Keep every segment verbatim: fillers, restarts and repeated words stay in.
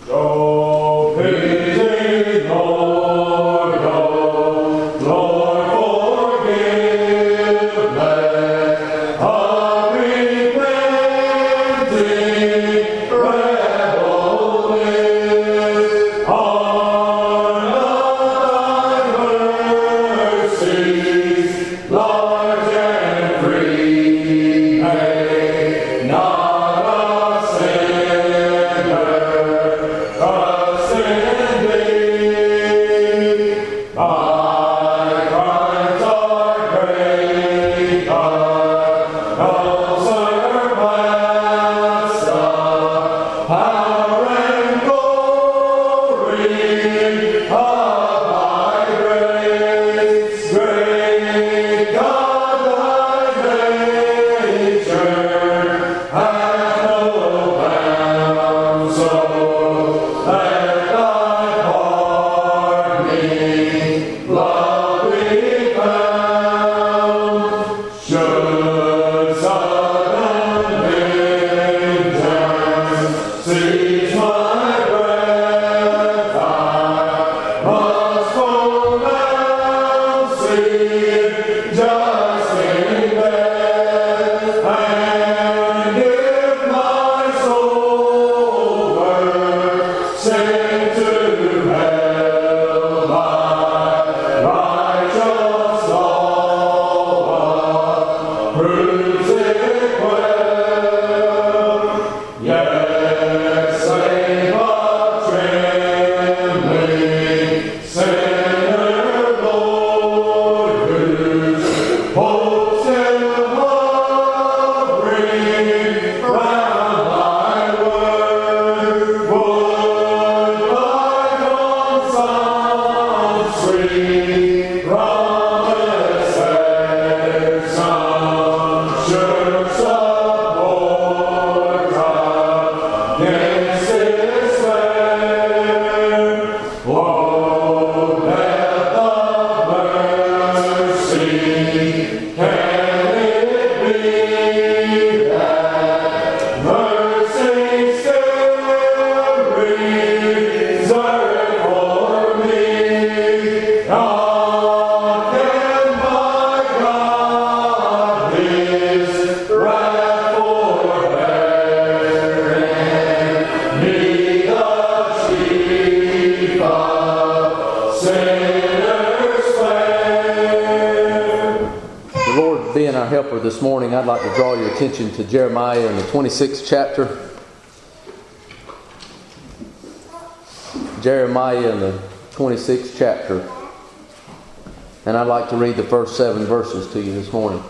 Oh, pity, Lord, oh, Lord, forgive me of repenting rebel lips. On thy mercies, large and free, may not a sinner ascend thee. My crimes are greater, no surpass the power and glory of thy grace. Great God, thy nature hath no bounds, so let thy pardoning love be found. Should sudden vengeance seize my breath, I must pronounce it just in death. And if my soul were sent to hell, my righteous law proves it well. Yet save a trembling sinner, Lord, whose hopes still hovering round thy word. Would thy conscience free promise there some should support against despair? Oh, depth of mercy, can it be that mercy still reserved for me? Nor can my God His wrath forbear, and me the chief of sinners spare. The Lord being our helper this morning, I'd like to draw your attention to Jeremiah in the twenty-sixth chapter. Jeremiah in the twenty-sixth chapter. And I'd like to read the first seven verses to you this morning.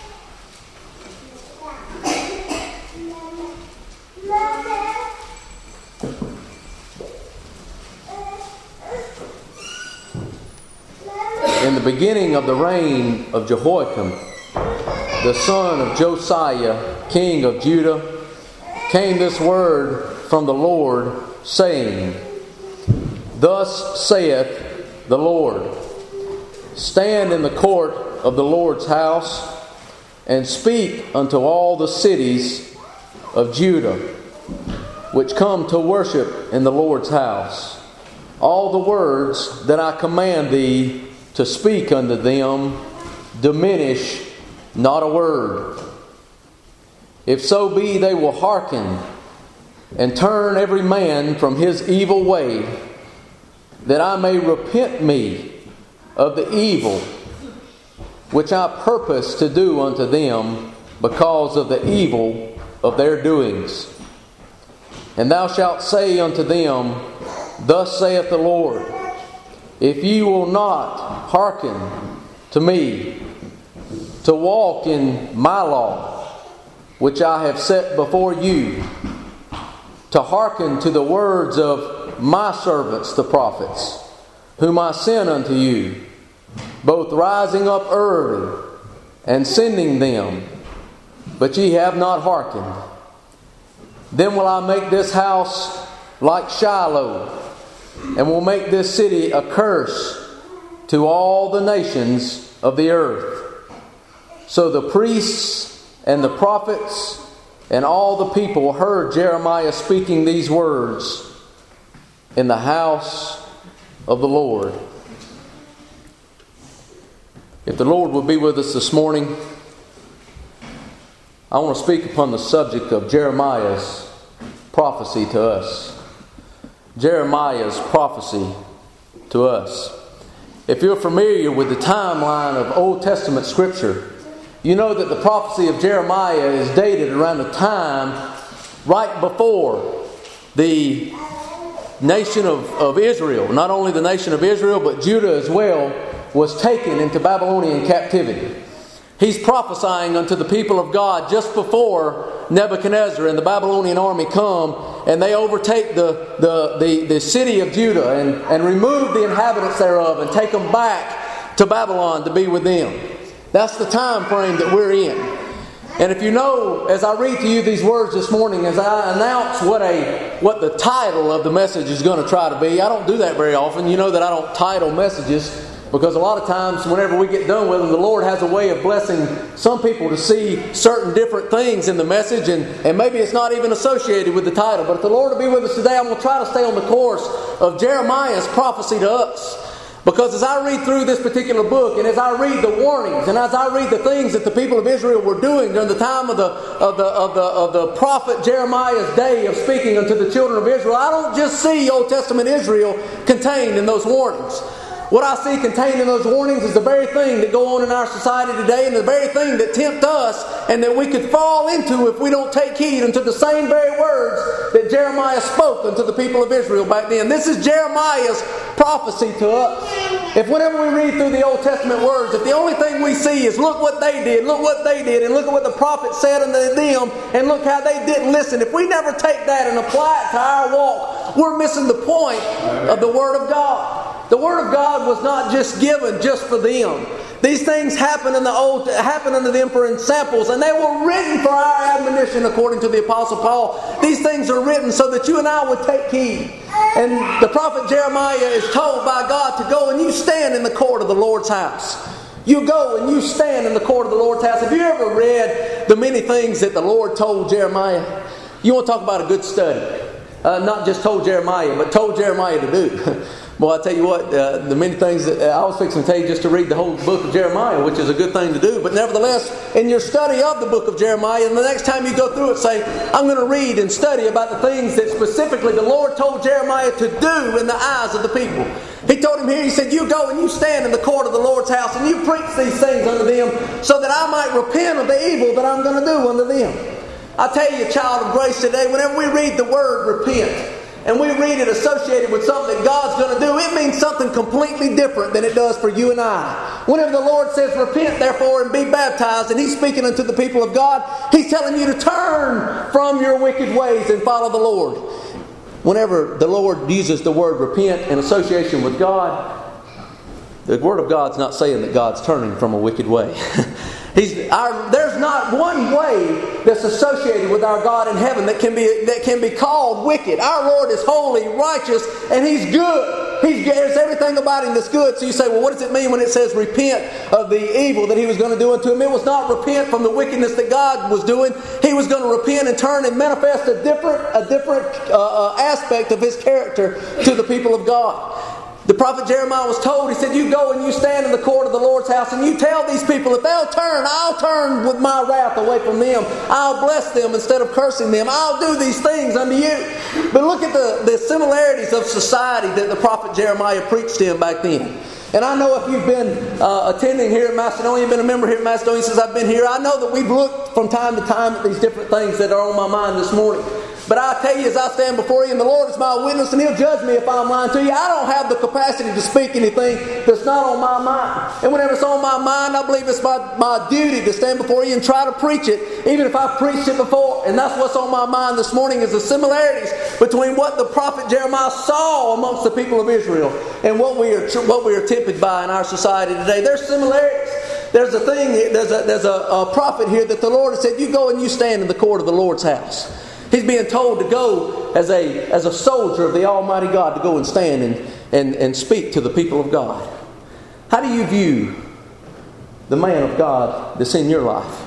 In the beginning of the reign of Jehoiakim, the son of Josiah, king of Judah, came this word from the Lord, saying, Thus saith the Lord, Stand in the court of the Lord's house, and speak unto all the cities of Judah, which come to worship in the Lord's house, all the words that I command thee to speak unto them, diminish not a word. If so be they will hearken, and turn every man from his evil way, that I may repent me of the evil which I purpose to do unto them because of the evil of their doings. And thou shalt say unto them, Thus saith the Lord, If ye will not hearken to me, to walk in my law, which I have set before you, to hearken to the words of my servants the prophets, whom I sent unto you, both rising up early and sending them, but ye have not hearkened, then will I make this house like Shiloh, and will make this city a curse to all the nations of the earth. So the priests and the prophets and all the people heard Jeremiah speaking these words. in the house of the Lord. If the Lord will be with us this morning, I want to speak upon the subject of Jeremiah's prophecy to us. Jeremiah's prophecy to us. If you're familiar with the timeline of Old Testament Scripture, you know that the prophecy of Jeremiah is dated around the time right before the nation of, of Israel, not only the nation of Israel, but Judah as well, was taken into Babylonian captivity. He's prophesying unto the people of God just before Nebuchadnezzar and the Babylonian army come and they overtake the, the, the, the city of Judah and, and remove the inhabitants thereof and take them back to Babylon to be with them. That's the time frame that we're in. And if you know, as I read to you these words this morning, as I announce what a what the title of the message is going to try to be, I don't do that very often. You know that I don't title messages, because a lot of times whenever we get done with them, the Lord has a way of blessing some people to see certain different things in the message, and, and maybe it's not even associated with the title. But if the Lord will be with us today, I'm going to try to stay on the course of Jeremiah's prophecy to us. Because as I read through this particular book, and as I read the warnings, and as I read the things that the people of Israel were doing during the time of the of the of the of the prophet Jeremiah's day of speaking unto the children of Israel, I don't just see Old Testament Israel contained in those warnings. What I see contained in those warnings is the very thing that go on in our society today, and the very thing that tempt us and that we could fall into if we don't take heed unto the same very words that Jeremiah spoke unto the people of Israel back then. This is Jeremiah's prophecy to us. If whenever we read through the Old Testament words, if the only thing we see is look what they did, look what they did, and look at what the prophet said unto them, and look how they didn't listen, if we never take that and apply it to our walk, we're missing the point of the Word of God. The Word of God was not just given just for them. These things happened in the old, happened unto them for samples, and they were written for our admonition, according to the Apostle Paul. These things are written so that you and I would take heed. And the prophet Jeremiah is told by God to go and you stand in the court of the Lord's house. You go and you stand in the court of the Lord's house. Have you ever read the many things that the Lord told Jeremiah? You want to talk about a good study. Uh, not just told Jeremiah, but told Jeremiah to do. Well, I tell you what, uh, the many things that uh, I was fixing to tell you just to read the whole book of Jeremiah, which is a good thing to do. But nevertheless, in your study of the book of Jeremiah, and the next time you go through it, say, I'm going to read and study about the things that specifically the Lord told Jeremiah to do in the eyes of the people. He told him here, he said, you go and you stand in the court of the Lord's house and you preach these things unto them so that I might repent of the evil that I'm going to do unto them. I tell you, child of grace, today, whenever we read the word repent, and we read it associated with something that God's going to do, it means something completely different than it does for you and I. Whenever the Lord says, repent therefore and be baptized, and He's speaking unto the people of God, He's telling you to turn from your wicked ways and follow the Lord. Whenever the Lord uses the word repent in association with God, the Word of God's not saying that God's turning from a wicked way. He's, our, there's not one way that's associated with our God in heaven that can be that can be called wicked. Our Lord is holy, righteous, and He's good. He's, there's everything about Him that's good. So you say, well, what does it mean when it says repent of the evil that He was going to do unto him? It was not repent from the wickedness that God was doing. He was going to repent and turn and manifest a different, a different uh, uh, aspect of His character to the people of God. The prophet Jeremiah was told, he said, you go and you stand in the court of the Lord's house and you tell these people, if they'll turn, I'll turn with my wrath away from them. I'll bless them instead of cursing them. I'll do these things unto you. But look at the, the similarities of society that the prophet Jeremiah preached in back then. And I know if you've been uh, attending here at Macedonia, been a member here at Macedonia since I've been here, I know that we've looked from time to time at these different things that are on my mind this morning. But I tell you, as I stand before you, and the Lord is my witness, and He'll judge me if I'm lying to you, I don't have the capacity to speak anything that's not on my mind. And whenever it's on my mind, I believe it's my, my duty to stand before you and try to preach it, even if I've preached it before. And that's what's on my mind this morning, is the similarities between what the prophet Jeremiah saw amongst the people of Israel and what we are what we are tempted by in our society today. There's similarities. There's a thing, there's a there's a, a prophet here that the Lord has said, you go and you stand in the court of the Lord's house. He's being told to go as a as a soldier of the Almighty God, to go and stand and, and, and speak to the people of God. How do you view the man of God that's in your life?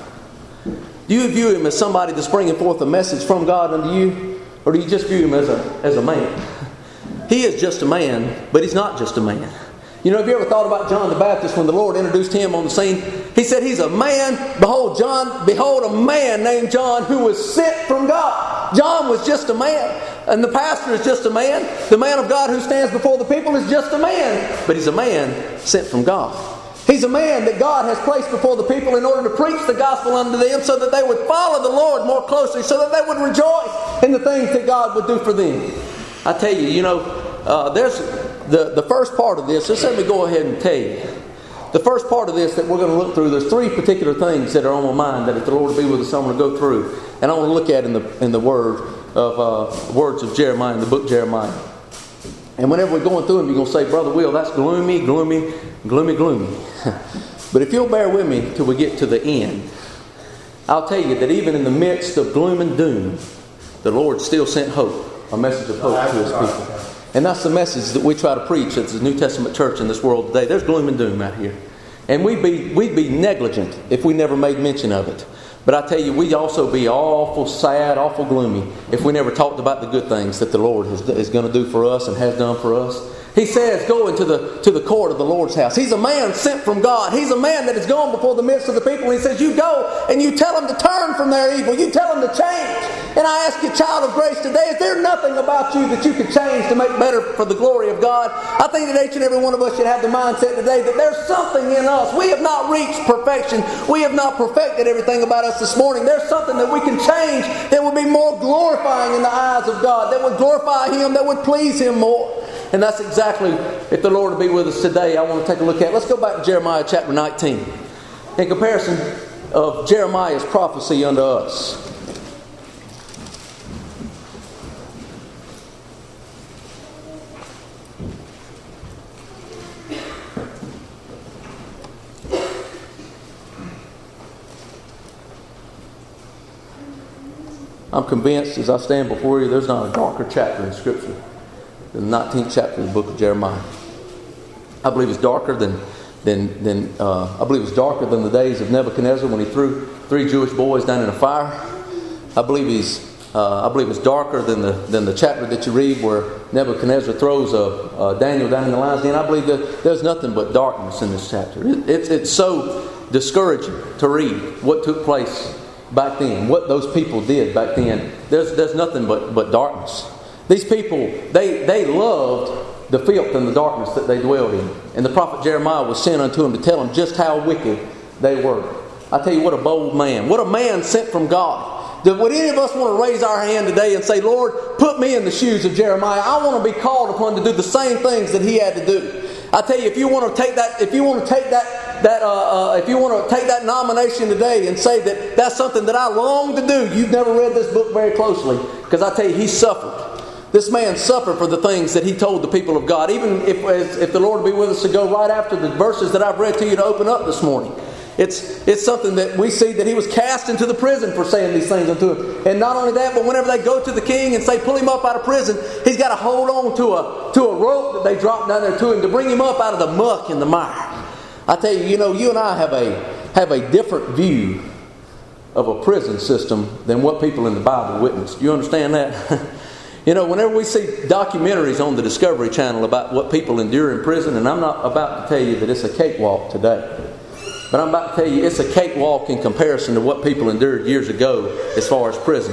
Do you view him as somebody that's bringing forth a message from God unto you? Or do you just view him as a as a man? He is just a man, but he's not just a man. You know, have you ever thought about John the Baptist when the Lord introduced him on the scene? He said he's a man, behold John, behold a man named John who was sent from God. John was just a man. And the pastor is just a man. The man of God who stands before the people is just a man. But he's a man sent from God. He's a man that God has placed before the people in order to preach the gospel unto them so that they would follow the Lord more closely, so that they would rejoice in the things that God would do for them. I tell you, you know, uh, there's the, the first part of this. Just let me go ahead and tell you. The first part of this that we're going to look through, there's three particular things that are on my mind that if the Lord will be with us, I'm going to go through. And I want to look at in the in the word of uh, words of Jeremiah, in the book Jeremiah. And whenever we're going through them, you're going to say, Brother Will, that's gloomy, gloomy, gloomy, gloomy. But if you'll bear with me till we get to the end, I'll tell you that even in the midst of gloom and doom, the Lord still sent hope, a message of hope to His people. And that's the message that we try to preach as the New Testament church in this world today. There's gloom and doom out here. And we'd be, we'd be negligent if we never made mention of it. But I tell you, we'd also be awful sad, awful gloomy if we never talked about the good things that the Lord is, is going to do for us and has done for us. He says, go into the to the court of the Lord's house. He's a man sent from God. He's a man that has gone before the midst of the people. And he says, you go and you tell them to turn from their evil. You tell them to change. And I ask you, child of grace, today, is there nothing about you that you could change to make better for the glory of God? I think that each and every one of us should have the mindset today that there's something in us. We have not reached perfection. We have not perfected everything about us this morning. There's something that we can change that would be more glorifying in the eyes of God, that would glorify Him, that would please Him more. And that's exactly, if the Lord will be with us today, I want to take a look at. Let's go back to Jeremiah chapter nineteen. In comparison of Jeremiah's prophecy unto us. I'm convinced as I stand before you, there's not a darker chapter in Scripture than the nineteenth chapter of the book of Jeremiah. I believe it's darker than than than uh, I believe it's darker than the days of Nebuchadnezzar when he threw three Jewish boys down in a fire. I believe he's uh, I believe it's darker than the than the chapter that you read where Nebuchadnezzar throws a, a Daniel down in the lion's den. I believe that there's nothing but darkness in this chapter. It, it's it's so discouraging to read what took place back then, what those people did back then. There's there's nothing but but darkness. These people, they, they loved the filth and the darkness that they dwelled in. And the prophet Jeremiah was sent unto them to tell them just how wicked they were. I tell you, what a bold man. What a man sent from God. Would any of us want to raise our hand today and say, Lord, put me in the shoes of Jeremiah. I want to be called upon to do the same things that he had to do. I tell you, if you want to take that, if you want to take that, that, uh, uh, if you want to take that nomination today and say that that's something that I long to do, you've never read this book very closely, because I tell you, he suffered. This man suffered for the things that he told the people of God. Even if, if the Lord will be with us to go right after the verses that I've read to you to open up this morning. It's it's something that we see that he was cast into the prison for saying these things unto him. And not only that, but whenever they go to the king and say, pull him up out of prison, he's got to hold on to a to a rope that they drop down there to him to bring him up out of the muck and the mire. I tell you, you know, you and I have a have a different view of a prison system than what people in the Bible witnessed. Do you understand that? You know, whenever we see documentaries on the Discovery Channel about what people endure in prison, and I'm not about to tell you that it's a cakewalk today, but I'm about to tell you it's a cakewalk in comparison to what people endured years ago as far as prison.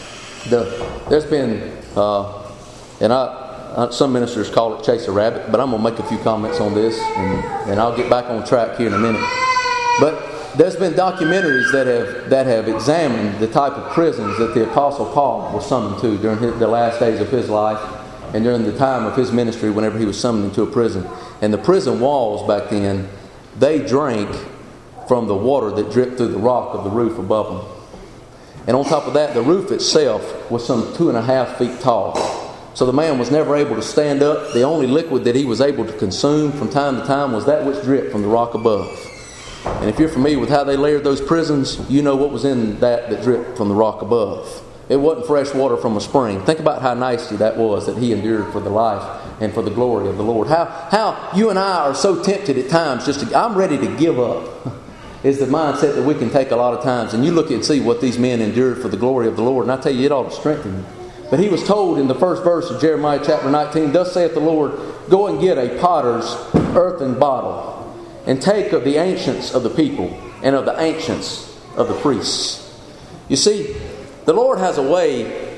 The, there's been, uh, and I, I, some ministers call it chase a rabbit, but I'm going to make a few comments on this, and, and I'll get back on track here in a minute. But there's been documentaries that have that have examined the type of prisons that the Apostle Paul was summoned to during his, the last days of his life and during the time of his ministry whenever he was summoned into a prison. And the prison walls back then, they drank from the water that dripped through the rock of the roof above them. And on top of that, the roof itself was some two and a half feet tall. So the man was never able to stand up. The only liquid that he was able to consume from time to time was that which dripped from the rock above. And if you're familiar with how they layered those prisons, you know what was in that that dripped from the rock above. It wasn't fresh water from a spring. Think about how nasty that was that he endured for the life and for the glory of the Lord. How how you and I are so tempted at times just to, I'm ready to give up, is the mindset that we can take a lot of times. And you look and see what these men endured for the glory of the Lord, and I tell you, it ought to strengthen you. But he was told in the first verse of Jeremiah chapter nineteen, "Thus saith the Lord, go and get a potter's earthen bottle, and take of the ancients of the people, and of the ancients of the priests." You see, the Lord has a way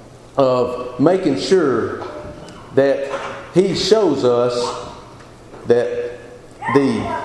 of making sure that He shows us that the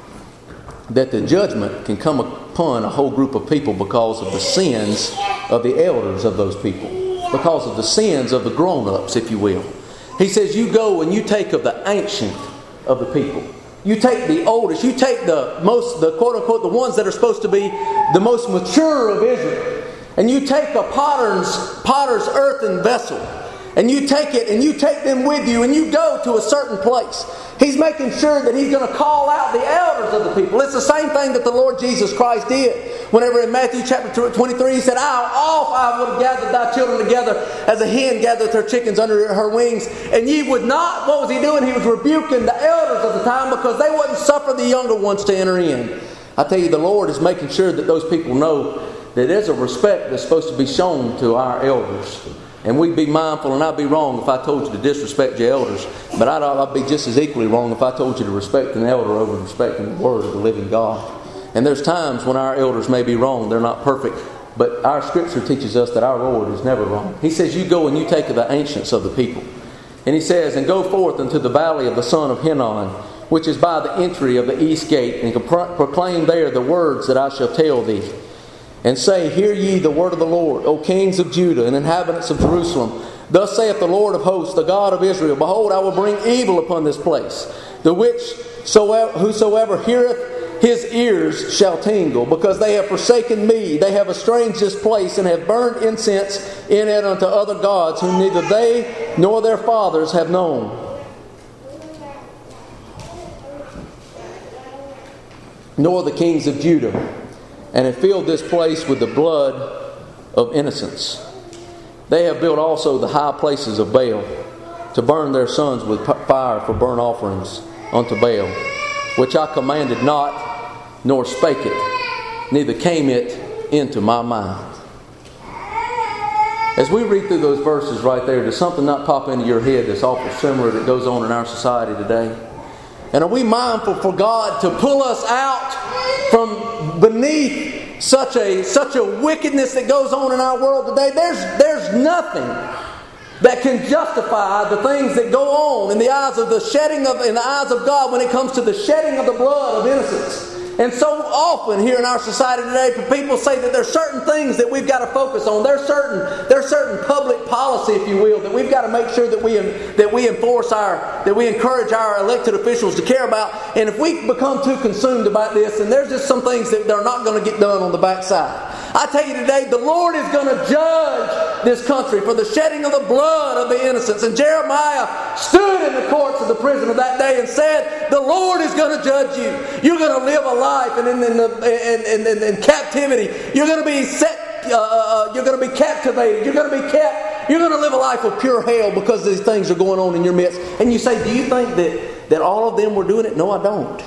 that the judgment can come upon a whole group of people because of the sins of the elders of those people, because of the sins of the grown-ups, if you will. He says, you go and you take of the ancient of the people. You take the oldest, you take the most, the quote-unquote, the ones that are supposed to be the most mature of Israel, and you take a potter's, potter's earthen vessel, and you take it and you take them with you, and you go to a certain place. He's making sure that He's going to call out the elders of the people. It's the same thing that the Lord Jesus Christ did. Whenever in Matthew chapter twenty-three, He said, How oft I would have gathered thy children together as a hen gathereth her chickens under her wings, and ye would not. What was He doing? He was rebuking the elders of the time because they wouldn't suffer the younger ones to enter in. I tell you, the Lord is making sure that those people know that there's a respect that's supposed to be shown to our elders. And we'd be mindful, and I'd be wrong if I told you to disrespect your elders. But I'd, I'd be just as equally wrong if I told you to respect an elder over respecting the Word of the living God. And there's times when our elders may be wrong. They're not perfect. But our Scripture teaches us that our Lord is never wrong. He says, you go and you take of the ancients of the people. And He says, and go forth into the valley of the son of Hinnon, which is by the entry of the east gate, and proclaim there the words that I shall tell thee. And say, hear ye the word of the Lord, O kings of Judah and inhabitants of Jerusalem. Thus saith the Lord of hosts, the God of Israel, Behold, I will bring evil upon this place, the which soever, whosoever heareth his ears shall tingle, because they have forsaken me. They have estranged this place, and have burned incense in it unto other gods, whom neither they nor their fathers have known, nor the kings of Judah, and have filled this place with the blood of innocents. They have built also the high places of Baal, to burn their sons with fire for burnt offerings unto Baal, which I commanded not, nor spake it, neither came it into my mind. As we read through those verses right there, does something not pop into your head that's awful similar that goes on in our society today? And are we mindful for God to pull us out from beneath such a such a wickedness that goes on in our world today? There's there's nothing that can justify the things that go on in the eyes of the shedding of in the eyes of God when it comes to the shedding of the blood of innocence. And so often here in our society today, people say that there's certain things that we've got to focus on. There's certain there's certain public policy, if you will, that we've got to make sure that we that we enforce our that we encourage our elected officials to care about. And if we become too consumed about this, then there's just some things that are not going to get done on the backside. I tell you today, the Lord is going to judge this country for the shedding of the blood of the innocents. And Jeremiah stood in the courts of the prison of that day and said, the Lord is going to judge you. You're going to live a life and in, in, in, in, in, in captivity. You're going to be set, uh, uh, you're going to be captivated. You're going to be kept. You're going to live a life of pure hell because these things are going on in your midst. And you say, do you think that, that all of them were doing it? No, I don't.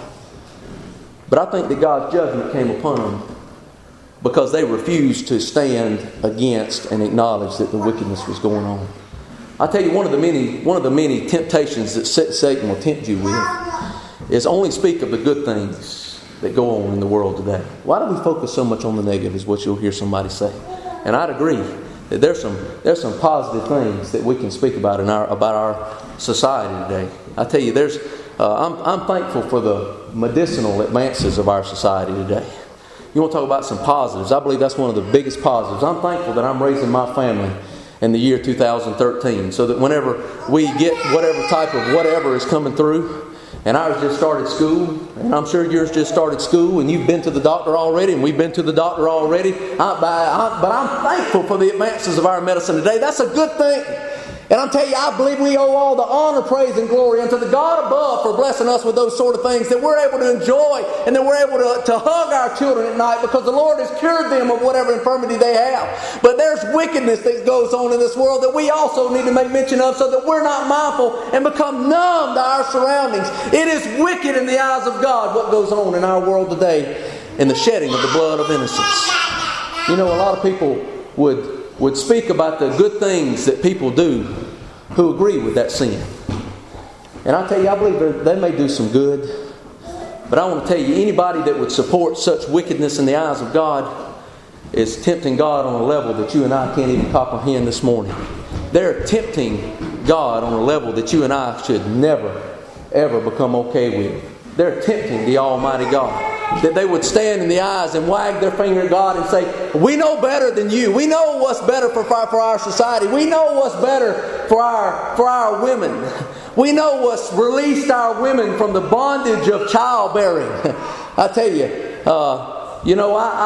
But I think that God's judgment came upon them because they refused to stand against and acknowledge that the wickedness was going on. I tell you, one of the many one of the many temptations that Satan will tempt you with is only speak of the good things that go on in the world today. Why do we focus so much on the negative, is what you'll hear somebody say. And I'd agree that there's some there's some positive things that we can speak about in our about our society today. I tell you, there's uh, I'm I'm thankful for the medicinal advances of our society today. You want to talk about some positives? I believe that's one of the biggest positives. I'm thankful that I'm raising my family in the year two thousand thirteen, so that whenever we get whatever type of whatever is coming through, and ours just started school, and I'm sure yours just started school, and you've been to the doctor already, and we've been to the doctor already, I, but, I, but I'm thankful for the advances of our medicine today. That's a good thing. And I'm telling you, I believe we owe all the honor, praise, and glory unto the God above for blessing us with those sort of things that we're able to enjoy and that we're able to, to hug our children at night because the Lord has cured them of whatever infirmity they have. But there's wickedness that goes on in this world that we also need to make mention of so that we're not mindful and become numb to our surroundings. It is wicked in the eyes of God what goes on in our world today in the shedding of the blood of innocence. You know, a lot of people would would speak about the good things that people do who agree with that sin. And I tell you, I believe they may do some good. But I want to tell you, anybody that would support such wickedness in the eyes of God is tempting God on a level that you and I can't even comprehend this morning. They're tempting God on a level that you and I should never, ever become okay with. They're tempting the Almighty God. That they would stand in the eyes and wag their finger at God and say, we know better than you. We know what's better for our, for our society. We know what's better for our, for our women. We know what's released our women from the bondage of childbearing. I tell you, uh, you know, I,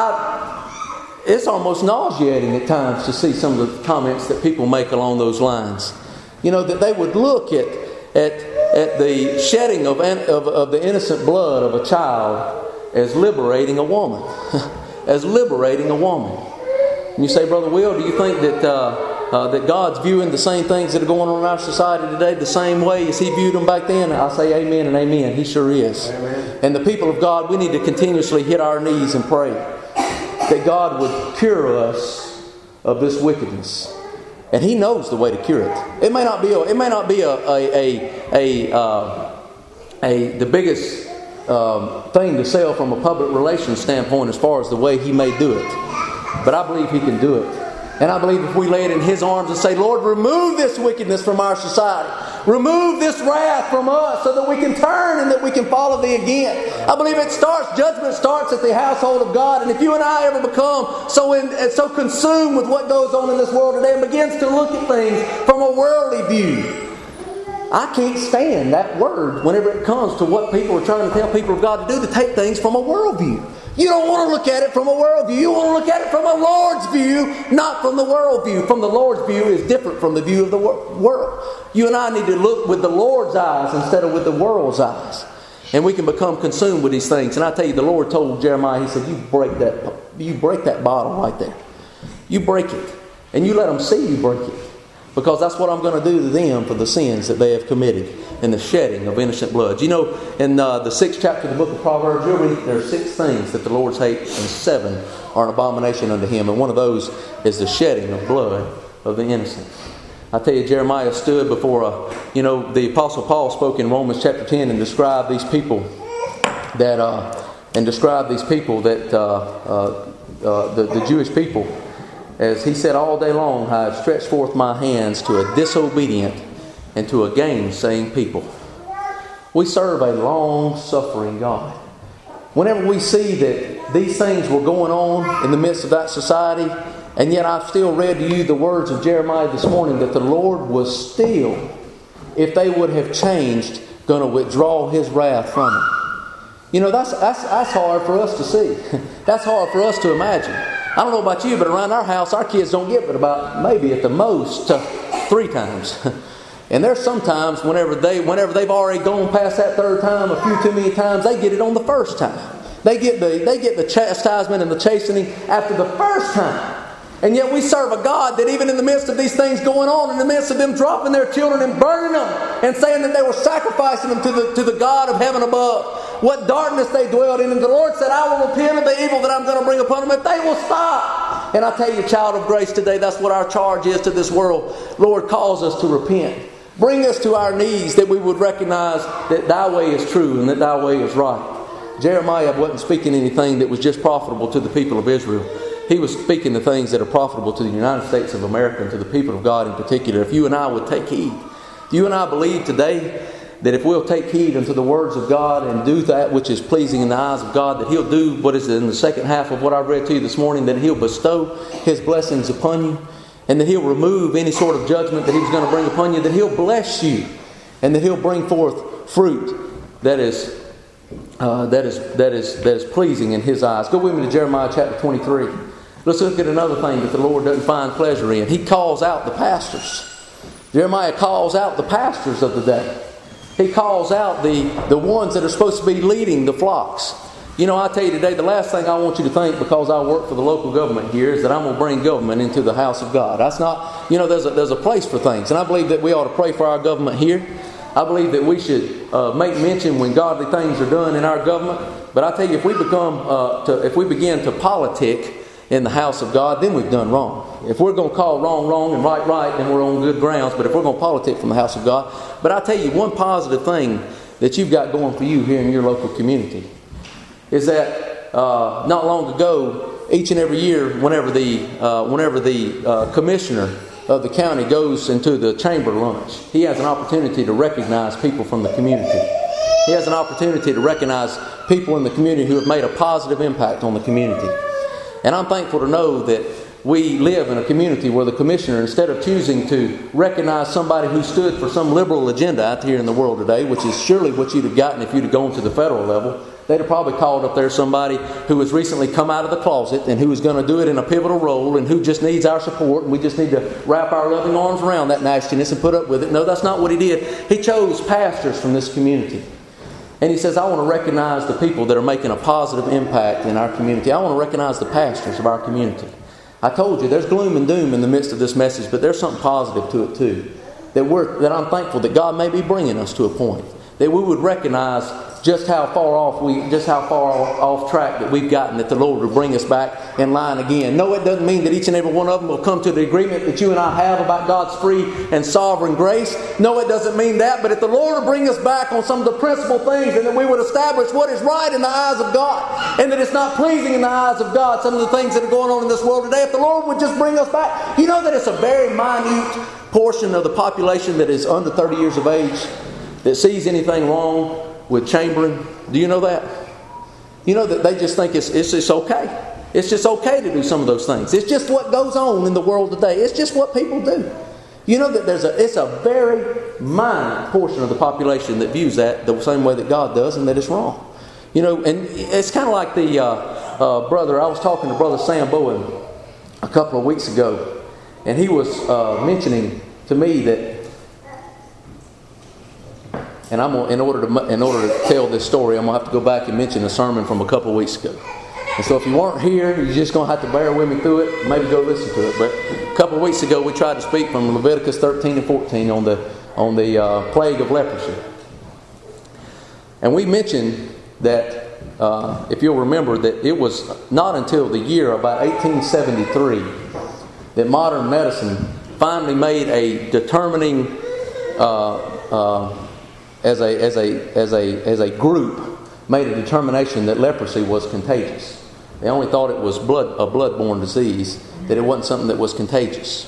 I, it's almost nauseating at times to see some of the comments that people make along those lines. You know, that they would look at at, at the shedding of, of, of the innocent blood of a child as liberating a woman. As liberating a woman. And you say, Brother Will, do you think that... Uh, Uh, that God's viewing the same things that are going on in our society today the same way as He viewed them back then? I say amen and amen. He sure is. Amen. And the people of God, we need to continuously hit our knees and pray that God would cure us of this wickedness. And He knows the way to cure it. It may not be a, it may not be a a a, a, uh, a the biggest um, thing to sell from a public relations standpoint as far as the way He may do it, but I believe He can do it. And I believe if we lay it in His arms and say, Lord, remove this wickedness from our society. Remove this wrath from us so that we can turn and that we can follow Thee again. I believe it starts, judgment starts at the household of God. And if you and I ever become so in, so consumed with what goes on in this world today and begins to look at things from a worldly view, I can't stand that word whenever it comes to what people are trying to tell people of God to do, to take things from a worldview. You don't want to look at it from a worldview. You want to look at it from a Lord's view, not from the worldview. From the Lord's view is different from the view of the world. You and I need to look with the Lord's eyes instead of with the world's eyes. And we can become consumed with these things. And I tell you, the Lord told Jeremiah, He said, you break that, you break that bottle right there. You break it. And you let them see you break it. Because that's what I'm going to do to them for the sins that they have committed and the shedding of innocent blood. You know, in uh, the sixth chapter of the book of Proverbs, you'll read there are six things that the Lord hates, and seven are an abomination unto Him. And one of those is the shedding of blood of the innocent. I tell you, Jeremiah stood before a, you know, the Apostle Paul spoke in Romans chapter ten and described these people that, uh, and described these people that, uh, uh, uh, the, the Jewish people. As he said, all day long I have stretched forth my hands to a disobedient and to a gainsaying people. We serve a long-suffering God. Whenever we see that these things were going on in the midst of that society, and yet I've still read to you the words of Jeremiah this morning that the Lord was still, if they would have changed, going to withdraw His wrath from them. You know, that's, that's, that's hard for us to see. That's hard for us to imagine. I don't know about you, but around our house, our kids don't get but about maybe at the most uh, three times. And there's sometimes whenever they, whenever they've already gone past that third time a few too many times, they get it on the first time. They get the they get the chastisement and the chastening after the first time. And yet we serve a God that even in the midst of these things going on, in the midst of them dropping their children and burning them and saying that they were sacrificing them to the, to the God of heaven above, what darkness they dwelled in. And the Lord said, I will repent of the evil that I'm going to bring upon them if they will stop. And I tell you, child of grace, today that's what our charge is to this world. Lord, calls us to repent. Bring us to our knees that we would recognize that Thy way is true and that Thy way is right. Jeremiah wasn't speaking anything that was just profitable to the people of Israel. He was speaking the things that are profitable to the United States of America and to the people of God in particular. If you and I would take heed. You and I believe today that if we'll take heed unto the words of God and do that which is pleasing in the eyes of God, that He'll do what is in the second half of what I read to you this morning, that He'll bestow His blessings upon you, and that He'll remove any sort of judgment that He was going to bring upon you, that He'll bless you, and that He'll bring forth fruit that is uh, that is that is that is pleasing in His eyes. Go with me to Jeremiah chapter twenty-three. Let's look at another thing that the Lord doesn't find pleasure in. He calls out the pastors. Jeremiah calls out the pastors of the day. He calls out the, the ones that are supposed to be leading the flocks. You know, I tell you today, the last thing I want you to think, because I work for the local government here, is that I'm going to bring government into the house of God. That's not, you know, there's a, there's a place for things. And I believe that we ought to pray for our government here. I believe that we should uh, make mention when godly things are done in our government. But I tell you, if we become, uh, to, if we begin to politic in the house of God, then we've done wrong. If we're going to call wrong wrong and right right, then we're on good grounds. But if we're going to politic from the house of God. But I tell you, one positive thing that you've got going for you here in your local community is that uh, not long ago, each and every year, whenever the uh, whenever the uh, commissioner of the county goes into the chamber lunch, he has an opportunity to recognize people from the community. He has an opportunity to recognize people in the community who have made a positive impact on the community. And I'm thankful to know that we live in a community where the commissioner, instead of choosing to recognize somebody who stood for some liberal agenda out here in the world today, which is surely what you'd have gotten if you'd have gone to the federal level, they'd have probably called up there somebody who has recently come out of the closet and who is going to do it in a pivotal role and who just needs our support, and we just need to wrap our loving arms around that nastiness and put up with it. No, that's not what he did. He chose pastors from this community. And he says, I want to recognize the people that are making a positive impact in our community. I want to recognize the pastors of our community. I told you, there's gloom and doom in the midst of this message, but there's something positive to it too. That we're, that I'm thankful that God may be bringing us to a point that we would recognize just how far off we, just how far off, off track that we've gotten, that the Lord will bring us back in line again. No, it doesn't mean that each and every one of them will come to the agreement that you and I have about God's free and sovereign grace. No, it doesn't mean that. But if the Lord will bring us back on some of the principal things, and that we would establish what is right in the eyes of God, and that it's not pleasing in the eyes of God, some of the things that are going on in this world today, if the Lord would just bring us back. You know that it's a very minute portion of the population that is under thirty years of age that sees anything wrong with chambering. Do you know that? You know that they just think it's, it's just okay. It's just okay to do some of those things. It's just what goes on in the world today. It's just what people do. You know that there's a it's a very minor portion of the population that views that the same way that God does, and that it's wrong. You know, and it's kind of like the uh, uh, brother. I was talking to Brother Sam Bowen a couple of weeks ago, and he was uh, mentioning to me that. And I'm gonna, in order to in order to tell this story, I'm gonna have to go back and mention a sermon from a couple of weeks ago. And so, if you weren't here, you're just gonna have to bear with me through it. Maybe go listen to it. But a couple of weeks ago, we tried to speak from Leviticus thirteen and fourteen on the on the uh, plague of leprosy, and we mentioned that uh, if you'll remember that it was not until the year about eighteen seventy-three that modern medicine finally made a determining. Uh, uh, As a as a as a as a group, made a determination that leprosy was contagious. They only thought it was blood a bloodborne disease, that it wasn't something that was contagious.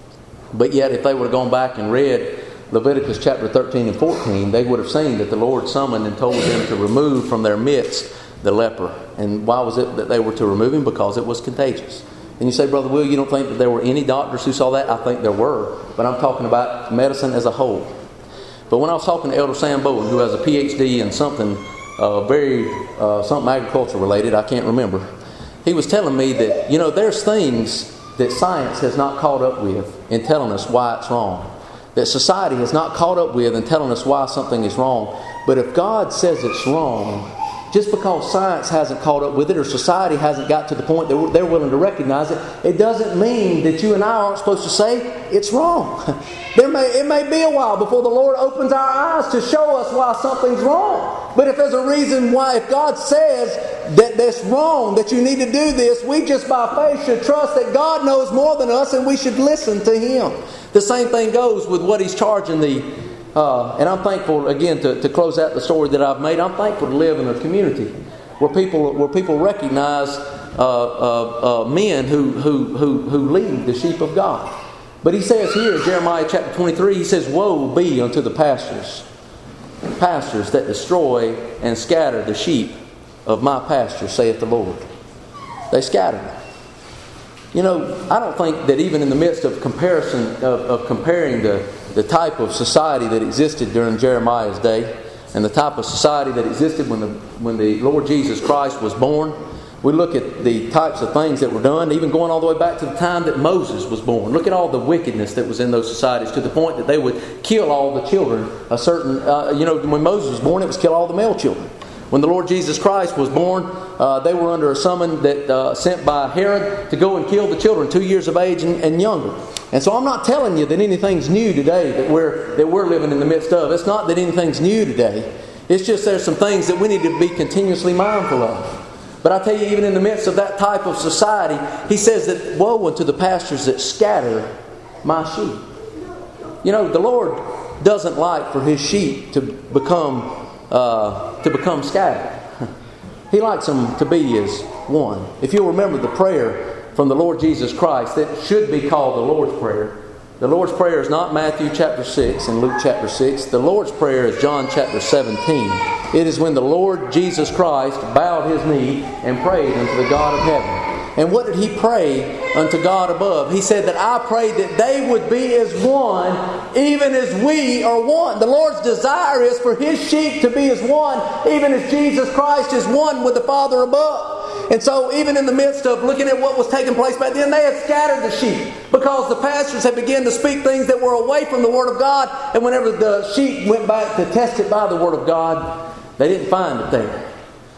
But yet, if they would have gone back and read Leviticus chapter thirteen and fourteen, they would have seen that the Lord summoned and told them to remove from their midst the leper. And why was it that they were to remove him? Because it was contagious. And you say, Brother Will, you don't think that there were any doctors who saw that? I think there were, but I'm talking about medicine as a whole. But when I was talking to Elder Sam Bowen, who has a P H D in something uh, very, uh, something agriculture related, I can't remember, he was telling me that, you know, there's things that science has not caught up with in telling us why it's wrong. That society has not caught up with in telling us why something is wrong. But if God says it's wrong, just because science hasn't caught up with it or society hasn't got to the point that they're willing to recognize it, it doesn't mean that you and I aren't supposed to say it's wrong. There may, it may be a while before the Lord opens our eyes to show us why something's wrong. But if there's a reason why, if God says that that's wrong, that you need to do this, we just by faith should trust that God knows more than us, and we should listen to Him. The same thing goes with what He's charging the Uh, and I'm thankful, again, to, to close out the story that I've made, I'm thankful to live in a community where people where people recognize uh, uh, uh, men who, who, who, who lead the sheep of God. But he says here in Jeremiah chapter twenty-three, he says, woe be unto the pastors, pastors that destroy and scatter the sheep of my pasture, saith the Lord. They scatter them. You know, I don't think that even in the midst of comparison, of, of comparing the, the type of society that existed during Jeremiah's day and the type of society that existed when the when the Lord Jesus Christ was born, we look at the types of things that were done, even going all the way back to the time that Moses was born. Look at all the wickedness that was in those societies, to the point that they would kill all the children. A certain, uh, you know, when Moses was born, it was kill all the male children. When the Lord Jesus Christ was born, uh, they were under a summons that uh, sent by Herod to go and kill the children two years of age and, and younger. And so I'm not telling you that anything's new today that we're that we're living in the midst of. It's not that anything's new today. It's just there's some things that we need to be continuously mindful of. But I tell you, even in the midst of that type of society, He says that woe unto the pastors that scatter my sheep. You know, the Lord doesn't like for His sheep to become uh, to become scattered. He likes them to be as one. If you'll remember the prayer from the Lord Jesus Christ, that should be called the Lord's Prayer. The Lord's Prayer is not Matthew chapter six and Luke chapter six. The Lord's Prayer is John chapter seventeen. It is when the Lord Jesus Christ bowed His knee and prayed unto the God of heaven. And what did He pray unto God above? He said that I pray that they would be as one, even as we are one. The Lord's desire is for His sheep to be as one, even as Jesus Christ is one with the Father above. And so even in the midst of looking at what was taking place back then, they had scattered the sheep because the pastors had begun to speak things that were away from the Word of God. And whenever the sheep went back to test it by the Word of God, they didn't find it there.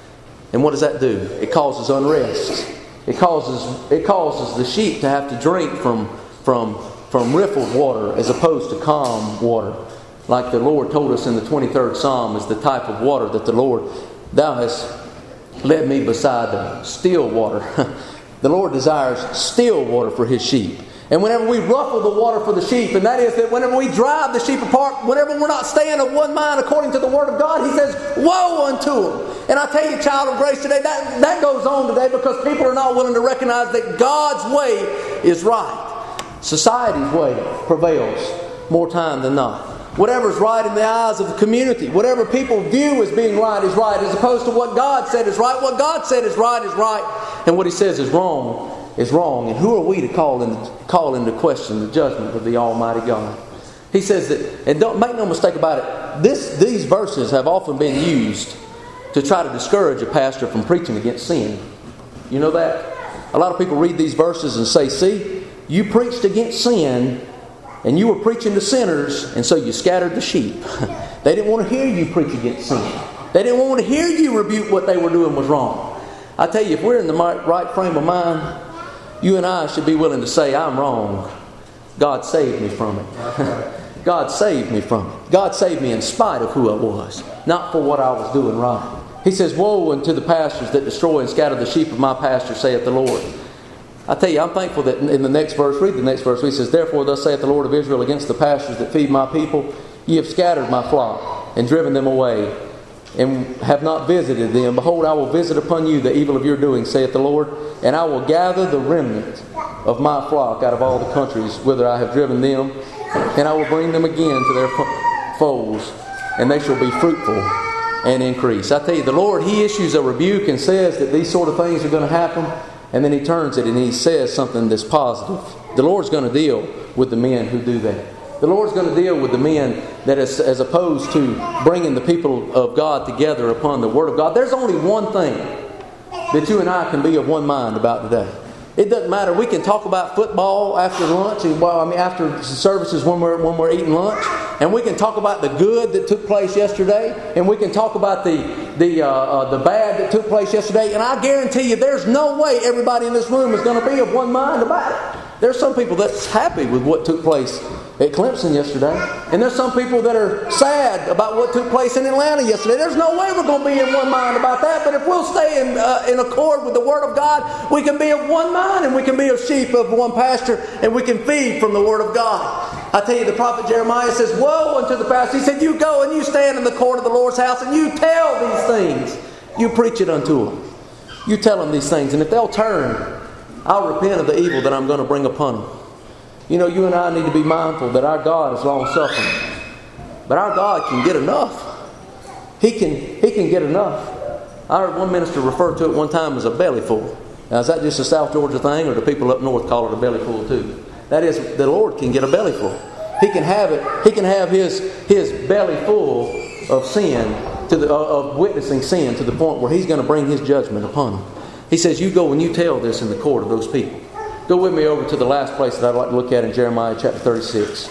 And what does that do? It causes unrest. It causes it causes the sheep to have to drink from from from riffled water as opposed to calm water, like the Lord told us in the twenty-third Psalm is the type of water that the Lord, Thou hast led me beside the still water. The Lord desires still water for His sheep. And whenever we ruffle the water for the sheep, and that is that whenever we drive the sheep apart, whenever we're not staying of one mind according to the Word of God, He says, woe unto them. And I tell you, child of grace, today, that, that goes on today because people are not willing to recognize that God's way is right. Society's way prevails more time than not. Whatever's right in the eyes of the community, whatever people view as being right is right, as opposed to what God said is right. What God said is right is right, and what He says is wrong is wrong. And who are we to call into, call into question the judgment of the Almighty God? He says that, and don't make no mistake about it, this, these verses have often been used to try to discourage a pastor from preaching against sin. You know that? A lot of people read these verses and say, see, you preached against sin, and you were preaching to sinners, and so you scattered the sheep. They didn't want to hear you preach against sin. They didn't want to hear you rebuke what they were doing was wrong. I tell you, if we're in the right frame of mind, you and I should be willing to say, I'm wrong. God saved me from it. God saved me from it. God saved me in spite of who I was, not for what I was doing right. He says, woe unto the pastors that destroy and scatter the sheep of my pasture, saith the Lord. I tell you, I'm thankful that in the next verse, read the next verse, he says, therefore thus saith the Lord of Israel against the pastors that feed my people, ye have scattered my flock and driven them away, and have not visited them. Behold, I will visit upon you the evil of your doing, saith the Lord, and I will gather the remnant of my flock out of all the countries whither I have driven them, and I will bring them again to their folds, and they shall be fruitful and increase. I tell you, the Lord, He issues a rebuke and says that these sort of things are going to happen, and then He turns it and He says something that's positive. The Lord's going to deal with the men who do that. The Lord's going to deal with the men that is, as opposed to bringing the people of God together upon the Word of God. There's only one thing that you and I can be of one mind about today. It doesn't matter. We can talk about football after lunch, and well, I mean after services when we're when we're eating lunch, and we can talk about the good that took place yesterday, and we can talk about the the uh, uh, the bad that took place yesterday. And I guarantee you, there's no way everybody in this room is going to be of one mind about it. There's some people that's happy with what took place at Clemson yesterday, and there's some people that are sad about what took place in Atlanta yesterday. There's no way we're going to be in one mind about that. But if we'll stay in uh, in accord with the Word of God, we can be of one mind, and we can be a sheep of one pasture, and we can feed from the Word of God. I tell you, the prophet Jeremiah says, woe unto the pastor. He said, you go and you stand in the court of the Lord's house, and you tell these things. You preach it unto them. You tell them these things, and if they'll turn, I'll repent of the evil that I'm going to bring upon them. You know, you and I need to be mindful that our God is long-suffering. But our God can get enough. He can He can get enough. I heard one minister refer to it one time as a bellyful. Now, is that just a South Georgia thing, or do people up north call it a bellyful too? That is, the Lord can get a bellyful. He can have it. He can have His His belly full of sin, to the of witnessing sin to the point where He's going to bring His judgment upon them. He says, you go and you tell this in the court of those people. Go with me over to the last place that I'd like to look at in Jeremiah chapter thirty-six.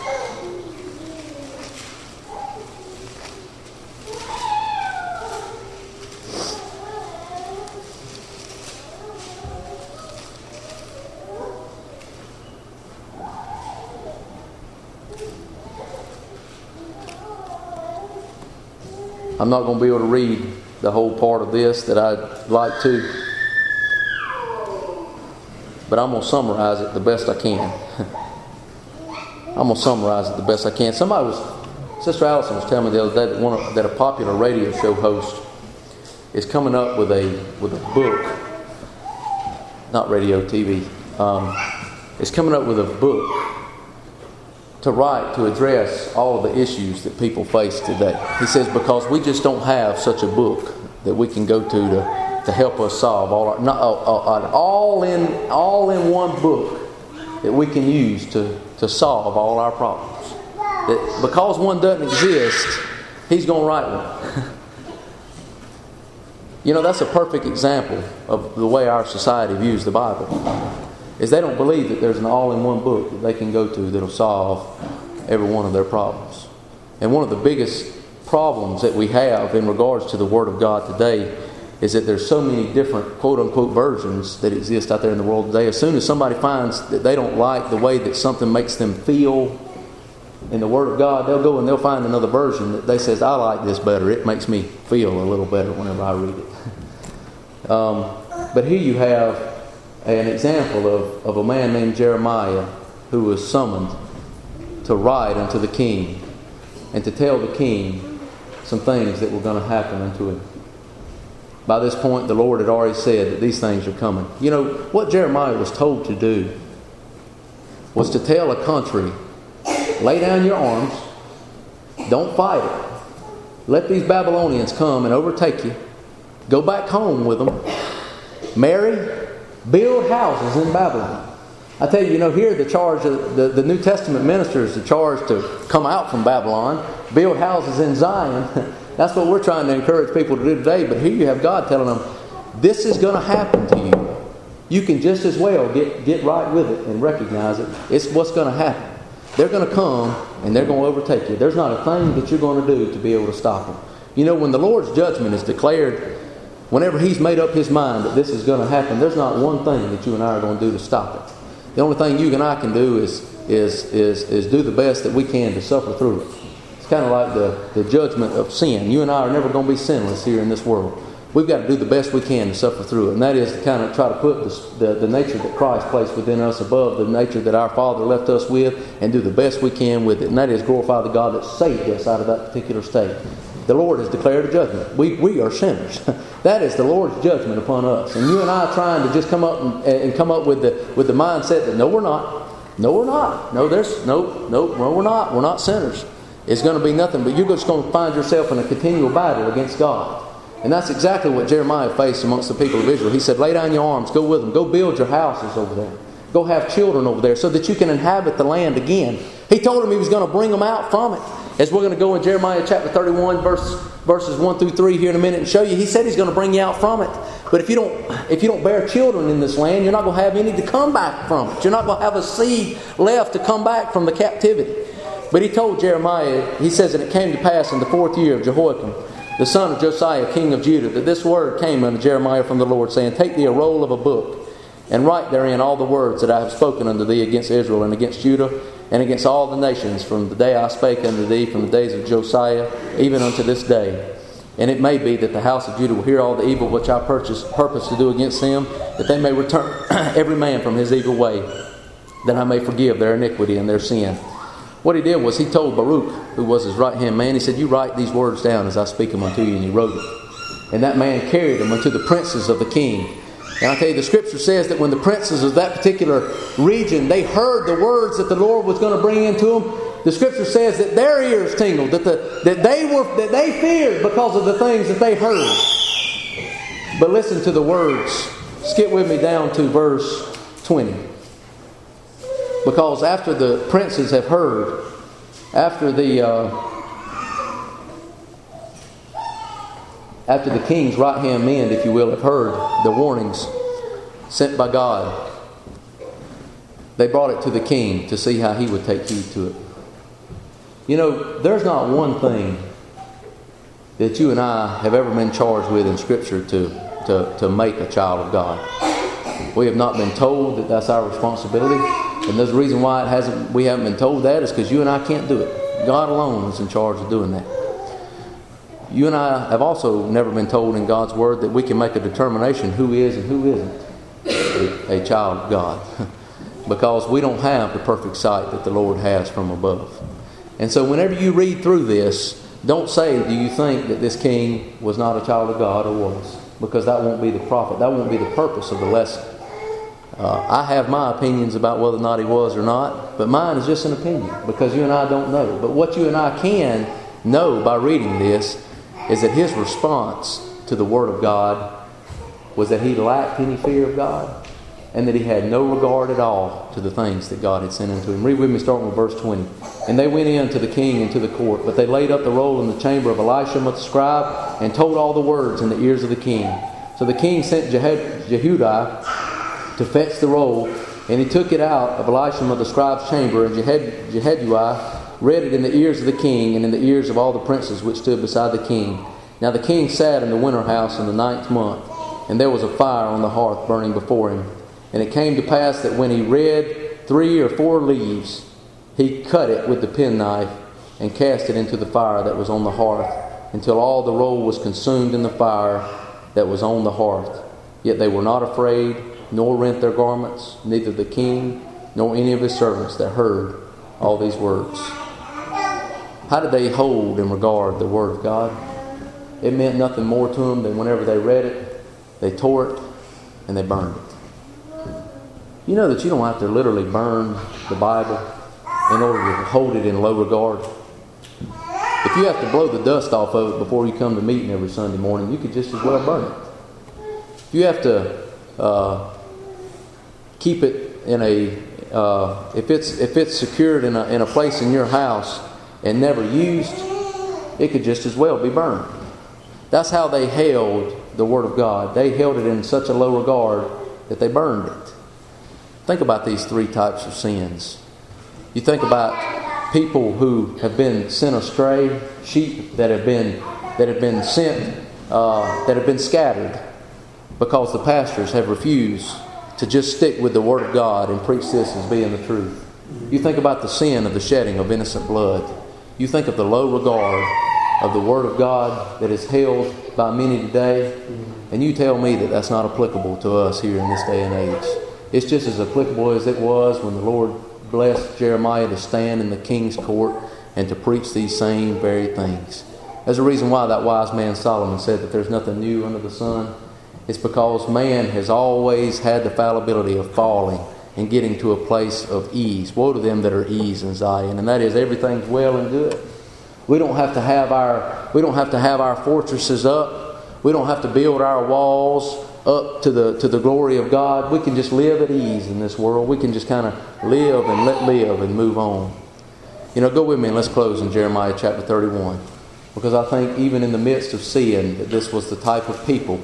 I'm not going to be able to read the whole part of this that I'd like to. but I'm going to summarize it the best I can. I'm going to summarize it the best I can. Somebody was, Sister Allison was telling me the other day that, one of, that a popular radio show host is coming up with a with a book, not radio, T V, um, is coming up with a book to write to address all of the issues that people face today. He says because we just don't have such a book that we can go to to, to help us solve all our, not, uh, uh, an all in all in one book that we can use to, to solve all our problems. That because one doesn't exist, he's going to write one. You know, that's a perfect example of the way our society views the Bible. Is they don't believe that there's an all-in-one book that they can go to that'll solve every one of their problems. And one of the biggest problems that we have in regards to the Word of God today is that there's so many different quote-unquote versions that exist out there in the world today. As soon as somebody finds that they don't like the way that something makes them feel in the Word of God, they'll go and they'll find another version that they says, I like this better. It makes me feel a little better whenever I read it. um, but here you have an example of, of a man named Jeremiah who was summoned to write unto the king and to tell the king some things that were going to happen unto him. By this point, the Lord had already said that these things are coming. You know, what Jeremiah was told to do was to tell a country, lay down your arms, don't fight it. Let these Babylonians come and overtake you. Go back home with them. Marry. Build houses in Babylon. I tell you, you know, here the charge of the, the New Testament ministers are charged to come out from Babylon, build houses in Zion. That's what we're trying to encourage people to do today. But here you have God telling them, this is going to happen to you. You can just as well get, get right with it and recognize it. It's what's going to happen. They're going to come and they're going to overtake you. There's not a thing that you're going to do to be able to stop them. You know, when the Lord's judgment is declared, whenever He's made up His mind that this is going to happen, there's not one thing that you and I are going to do to stop it. The only thing you and I can do is is is is do the best that we can to suffer through it. It's kind of like the, the judgment of sin. You and I are never going to be sinless here in this world. We've got to do the best we can to suffer through it. And that is to kind of try to put the, the, the nature that Christ placed within us above the nature that our Father left us with and do the best we can with it. And that is glorify the God that saved us out of that particular state. The Lord has declared a judgment. We we are sinners. That is the Lord's judgment upon us. And you and I are trying to just come up and, and come up with the with the mindset that no, we're not. No, we're not. No, there's no, no, no, we're not. We're not sinners. It's going to be nothing. But you're just going to find yourself in a continual battle against God. And that's exactly what Jeremiah faced amongst the people of Israel. He said, lay down your arms, go with them, go build your houses over there. Go have children over there so that you can inhabit the land again. He told them He was going to bring them out from it. As we're going to go in Jeremiah chapter thirty-one, verse, verses one through three here in a minute and show you, He said He's going to bring you out from it. But if you don't if you don't bear children in this land, you're not going to have any to come back from it. You're not going to have a seed left to come back from the captivity. But He told Jeremiah, He says, and it came to pass in the fourth year of Jehoiakim, the son of Josiah, king of Judah, that this word came unto Jeremiah from the Lord, saying, take thee a roll of a book, and write therein all the words that I have spoken unto thee against Israel and against Judah and against all the nations from the day I spake unto thee from the days of Josiah even unto this day. And it may be that the house of Judah will hear all the evil which I purchase, purpose to do against them, that they may return every man from his evil way, that I may forgive their iniquity and their sin. What he did was he told Baruch, who was his right hand man, he said, you write these words down as I speak them unto you. And he wrote it. And that man carried them unto the princes of the king. And I tell you, the Scripture says that when the princes of that particular region, they heard the words that the Lord was going to bring into them, the Scripture says that their ears tingled, that the that they were that they feared because of the things that they heard. But listen to the words. Skip with me down to verse twenty. Because after the princes have heard, after the uh, after the king's right hand men, if you will, have heard the warnings sent by God, they brought it to the king to see how he would take heed to it. You know, there's not one thing that you and I have ever been charged with in Scripture to, to, to make a child of God. We have not been told that that's our responsibility. And there's a reason why it hasn't. we haven't been told that is because you and I can't do it. God alone is in charge of doing that. You and I have also never been told in God's Word that we can make a determination who is and who isn't a, a child of God because we don't have the perfect sight that the Lord has from above. And so whenever you read through this, don't say, do you think that this king was not a child of God or was? Because that won't be the prophet. That won't be the purpose of the lesson. Uh, I have my opinions about whether or not he was or not, but mine is just an opinion because you and I don't know. But what you and I can know by reading this is that his response to the Word of God was that he lacked any fear of God and that he had no regard at all to the things that God had sent unto him. Read with me starting with verse twenty. And they went in to the king and to the court, but they laid up the roll in the chamber of Elisha the scribe and told all the words in the ears of the king. So the king sent Jehudi to fetch the roll, and he took it out of Elisha the scribe's chamber, and Jehudi read it in the ears of the king and in the ears of all the princes which stood beside the king. Now the king sat in the winter house in the ninth month, and there was a fire on the hearth burning before him. And it came to pass that when he read three or four leaves, he cut it with the penknife and cast it into the fire that was on the hearth, until all the roll was consumed in the fire that was on the hearth. Yet they were not afraid, nor rent their garments, neither the king nor any of his servants that heard all these words. How did they hold and regard the Word of God? It meant nothing more to them than whenever they read it, they tore it and they burned it. You know that you don't have to literally burn the Bible in order to hold it in low regard. If you have to blow the dust off of it before you come to meeting every Sunday morning, you could just as well burn it. If you have to uh, keep it in a, uh, if it's if it's secured in a in a place in your house and never used, it could just as well be burned. That's how they held the Word of God. They held it in such a low regard that they burned it. Think about these three types of sins. You think about people who have been sent astray, sheep that have been that have been sent, uh, that have been scattered because the pastors have refused to just stick with the Word of God and preach this as being the truth. You think about the sin of the shedding of innocent blood. You think of the low regard of the Word of God that is held by many today, and you tell me that that's not applicable to us here in this day and age. It's just as applicable as it was when the Lord blessed Jeremiah to stand in the king's court and to preach these same very things. There's a reason why that wise man Solomon said that there's nothing new under the sun. It's because man has always had the fallibility of falling and getting to a place of ease. Woe to them that are ease in Zion, and that is everything's well and good. We don't have to have our we don't have to have our fortresses up. We don't have to build our walls up to the to the glory of God. We can just live at ease in this world. We can just kind of live and let live and move on. You know, go with me and let's close in Jeremiah chapter thirty-one. Because I think even in the midst of seeing that this was the type of people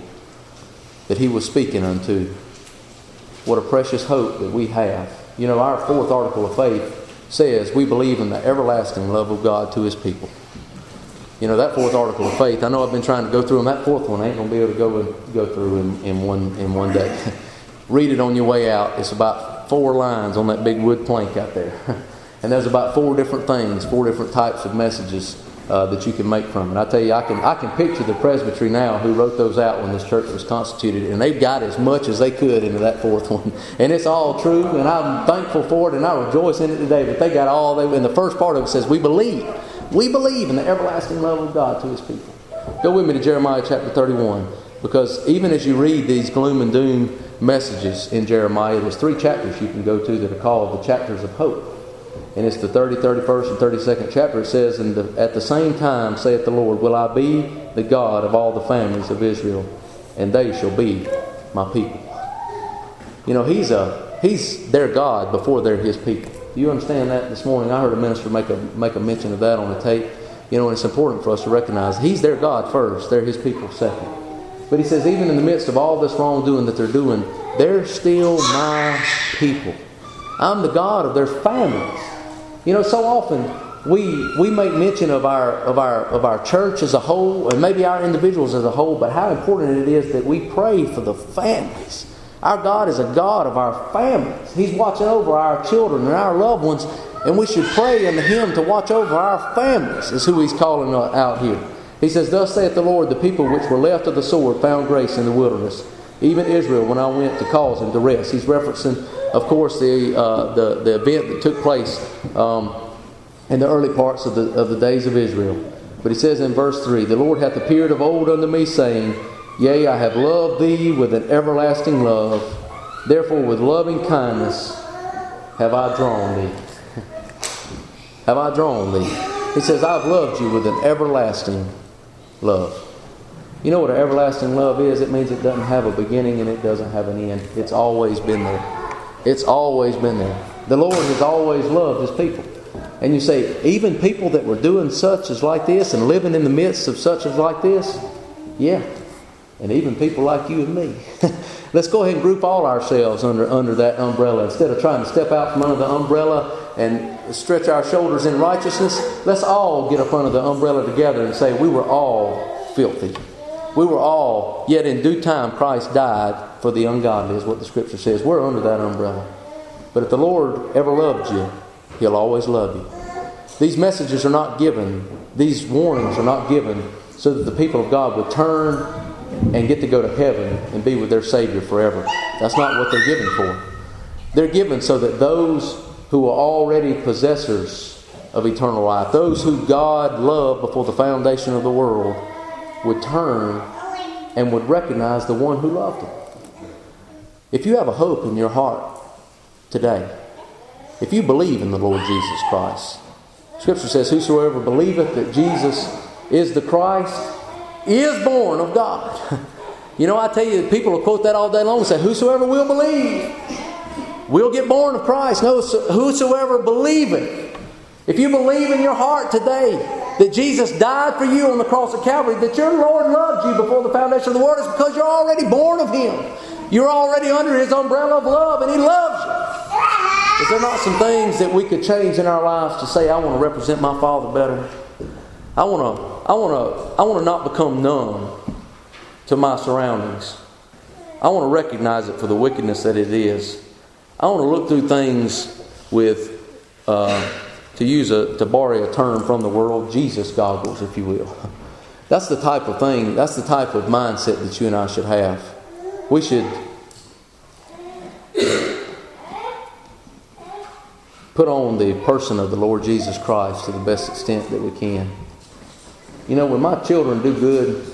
that he was speaking unto, what a precious hope that we have. You know, our fourth article of faith says we believe in the everlasting love of God to His people. You know, that fourth article of faith, I know I've been trying to go through them. That fourth one I ain't going to be able to go and go through in, in one in one day. Read it on your way out. It's about four lines on that big wood plank out there. And there's about four different things, four different types of messages uh, that you can make from it. I tell you, I can I can picture the presbytery now who wrote those out when this church was constituted, and they've got as much as they could into that fourth one. And it's all true, and I'm thankful for it, and I rejoice in it today. But they got all, they, and the first part of it says, we believe. We believe in the everlasting love of God to His people. Go with me to Jeremiah chapter thirty-one, because even as you read these gloom and doom messages in Jeremiah, there's three chapters you can go to that are called the chapters of hope. And it's the thirtieth, thirty-first, and thirty-second chapter. It says, "And at the same time, saith the Lord, will I be the God of all the families of Israel, and they shall be my people." You know, He's a He's their God before they're His people. Do you understand that? This morning I heard a minister make a make a mention of that on the tape. You know, and it's important for us to recognize He's their God first, they're His people second. But He says, even in the midst of all this wrongdoing that they're doing, they're still my people. I'm the God of their families. You know, so often we we make mention of our of our of our church as a whole, and maybe our individuals as a whole, but how important it is that we pray for the families. Our God is a God of our families. He's watching over our children and our loved ones, and we should pray unto Him to watch over our families, is who He's calling out here. He says, "Thus saith the Lord, the people which were left of the sword found grace in the wilderness. even Israel, when I went to cause him to rest. He's referencing, of course, the uh, the, the event that took place um, in the early parts of the, of the days of Israel. But he says in verse three, "The Lord hath appeared of old unto me, saying, Yea, I have loved thee with an everlasting love. Therefore with loving kindness have I drawn thee." Have I drawn thee? He says, I've loved you with an everlasting love. You know what an everlasting love is? It means it doesn't have a beginning and it doesn't have an end. It's always been there. It's always been there. The Lord has always loved His people. And you say, even people that were doing such as like this and living in the midst of such as like this? Yeah. And even people like you and me. Let's go ahead and group all ourselves under, under that umbrella. Instead of trying to step out from under the umbrella and stretch our shoulders in righteousness, let's all get up under the umbrella together and say, we were all filthy. We were all, yet in due time Christ died for the ungodly, is what the Scripture says. We're under that umbrella. But if the Lord ever loved you, He'll always love you. These messages are not given, these warnings are not given so that the people of God would turn and get to go to heaven and be with their Savior forever. That's not what they're given for. They're given so that those who are already possessors of eternal life, those who God loved before the foundation of the world, would turn and would recognize the one who loved them. If you have a hope in your heart today, if you believe in the Lord Jesus Christ, Scripture says, whosoever believeth that Jesus is the Christ is born of God. You know, I tell you, people will quote that all day long and say, whosoever will believe will get born of Christ. No, whosoever believeth. If you believe in your heart today that Jesus died for you on the cross of Calvary, that your Lord loved you before the foundation of the world, it's because you're already born of Him. You're already under His umbrella of love, and He loves you. Is there not some things that we could change in our lives to say, I want to represent my Father better? I want to, I want to, I want to not become numb to my surroundings. I want to recognize it for the wickedness that it is. I want to look through things with, uh, to use a, to borrow a term from the world, Jesus goggles, if you will. That's the type of thing, that's the type of mindset that you and I should have. We should put on the person of the Lord Jesus Christ to the best extent that we can. You know, when my children do good,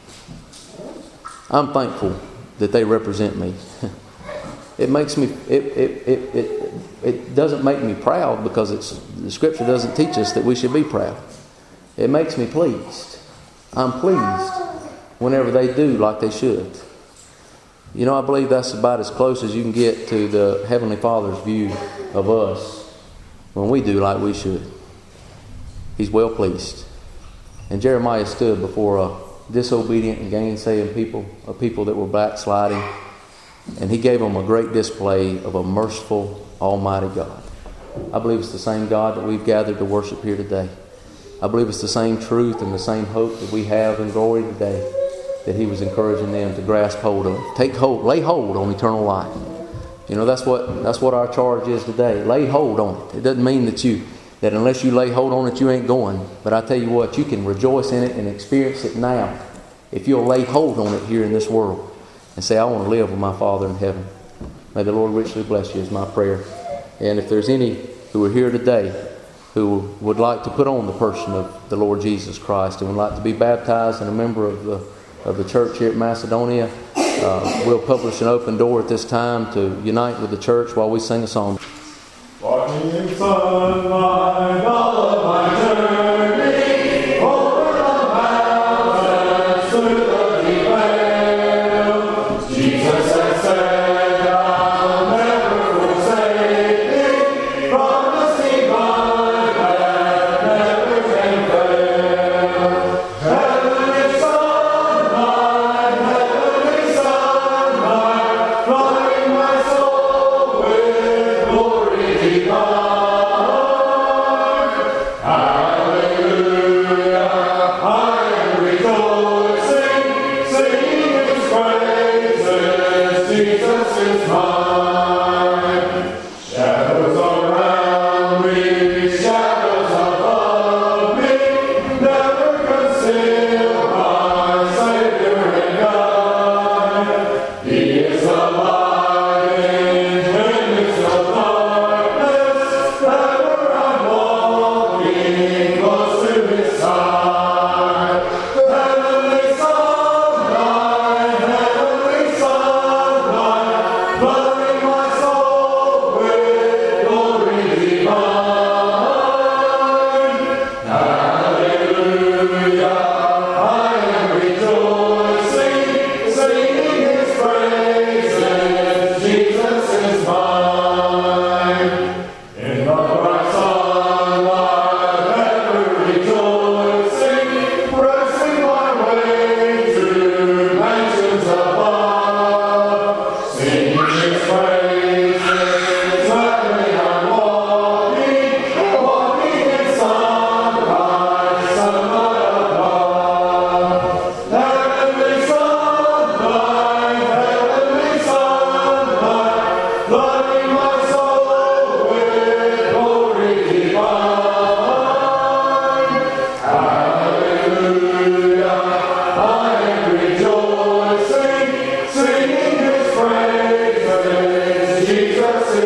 I'm thankful that they represent me. It makes me, it, it, it, it, it doesn't make me proud, because it's, the Scripture doesn't teach us that we should be proud. It makes me pleased. I'm pleased whenever they do like they should. You know, I believe that's about as close as you can get to the Heavenly Father's view of us when we do like we should. He's well pleased. And Jeremiah stood before a disobedient and gainsaying people, a people that were backsliding, and he gave them a great display of a merciful, almighty God. I believe it's the same God that we've gathered to worship here today. I believe it's the same truth and the same hope that we have in glory today that He was encouraging them to grasp hold of. Take hold, lay hold on eternal life. You know, that's what that's what our charge is today. Lay hold on it. It doesn't mean that you that unless you lay hold on it, you ain't going. But I tell you what, you can rejoice in it and experience it now if you'll lay hold on it here in this world and say, I want to live with my Father in heaven. May the Lord richly bless you is my prayer. And if there's any who are here today who would like to put on the person of the Lord Jesus Christ and would like to be baptized and a member of the of the church here at Macedonia, uh, we'll publish an open door at this time to unite with the church while we sing a song. Walking in sunlight, all of my journey, over the mountains, through the deep vale, Jesus has said, I'll never forsake thee, promising my path never can fail. Heavenly sunlight, heavenly sunlight, flooding my soul with glory.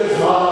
is my